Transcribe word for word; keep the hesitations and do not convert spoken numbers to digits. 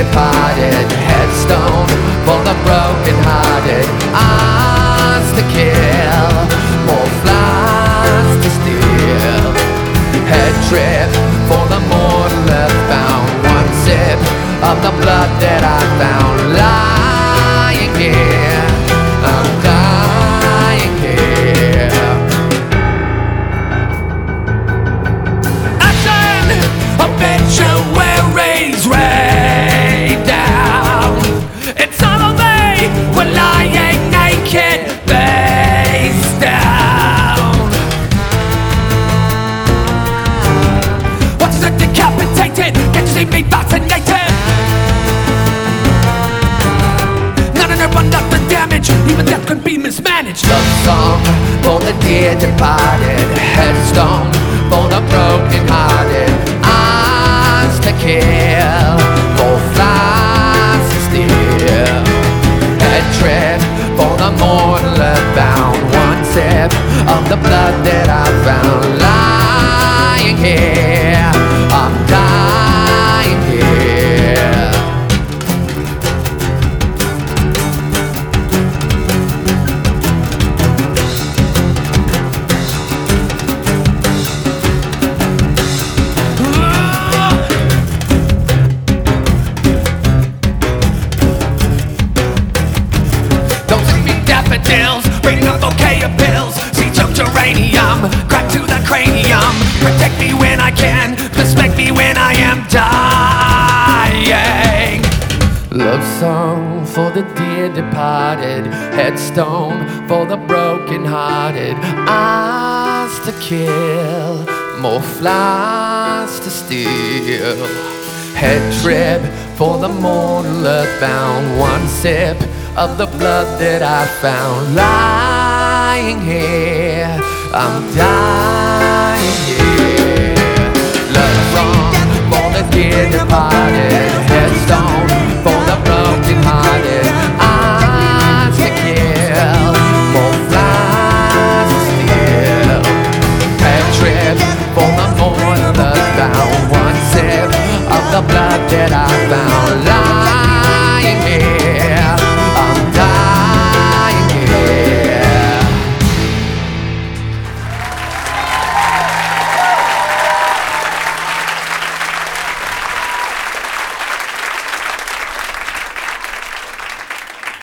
departed, headstone for the broken-hearted, ours to kill, more flies to steal, head trip for the mortal earthbound, one sip of the blood that I found lying here, I'm dying here. Action! Obituaries rain down. It's all over. We're lying naked, face down. What is it decapitated? Can't you see me fascinated? None of them run up the damage. Even death could be mismanaged. Love song for the dear departed, headstone for the broken-hearted, eyes to kill, more flies to steal, head trip for the mortal earthbound, one sip of the blood that I found lying here, I'm dying here. Don't sing me daffodils, bring a bouquet of pills, see choked uranium, crack to the cranium, protect me when I can, respect me when I am dying. Love song for the dear departed, headstone for the broken-hearted, eyes to kill, more flies to steal, head trip for the mortal earthbound, one sip of the blood that I found lying here, I'm dying.